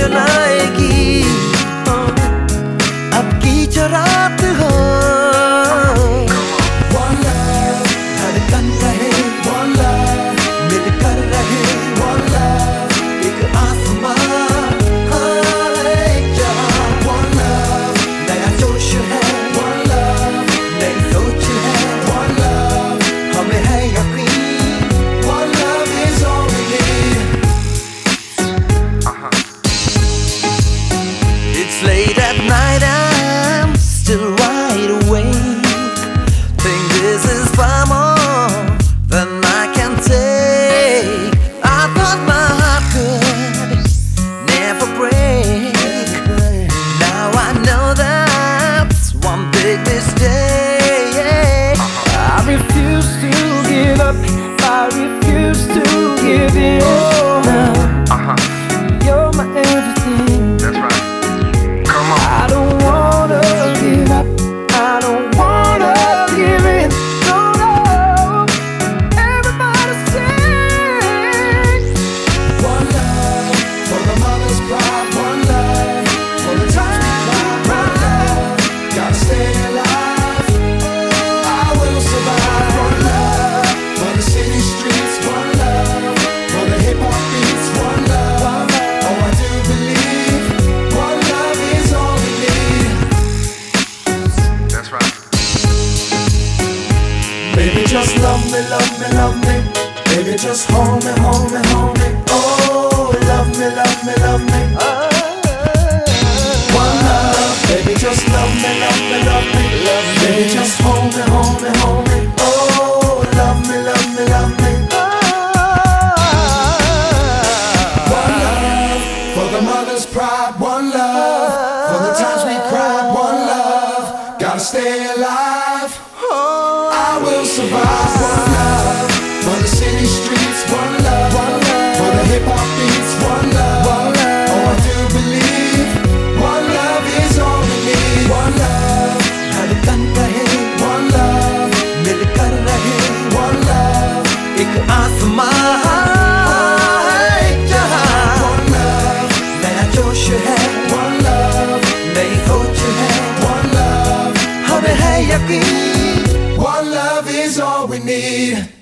जलाएगी अब की जो रात हो। One love, धड़कन रहे one love, मिलकर रहे one love, एक आसमान एक जहां one love, नया जोश है one love, नई सोच है one love, हमें है यकीन one love is all we need. It's late at night, I'm still wide awake. Think this is far more than I can take. I thought my heart could never break. Now I know that's one big mistake. I refuse to give up, I refuse to give in. You're my everything. That's right. Come on. I don't wanna give up, I don't wanna give in. No, no, everybody sing. One love for the mother's pride, one love for the times we cried, one love, gotta stay alive, I will survive. One love for the city streets, one love for the hip hop beats, one love, oh I do believe one love is all we need. That's right. Baby, just love me, love me, love me. Baby, just hold me, hold me, hold me. Oh, love me, love me, love me. One love. Baby, just love me, love me, love me. Baby, just hold me, hold me, hold me. Oh, love me, love me, love me. One love for the mother's pride. One love for the times we cried. One love, gotta stay alive. I will survive. One love for the city streets. One love for the hip hop beats. One love, oh I do believe one love is all we need. One love, धड़कन रहे one love, मिलकर रहे one love, एक आसमान एक जहां one love, नया जोश है one love, नई सोच है one love, हमें है यकीन one love is all we need.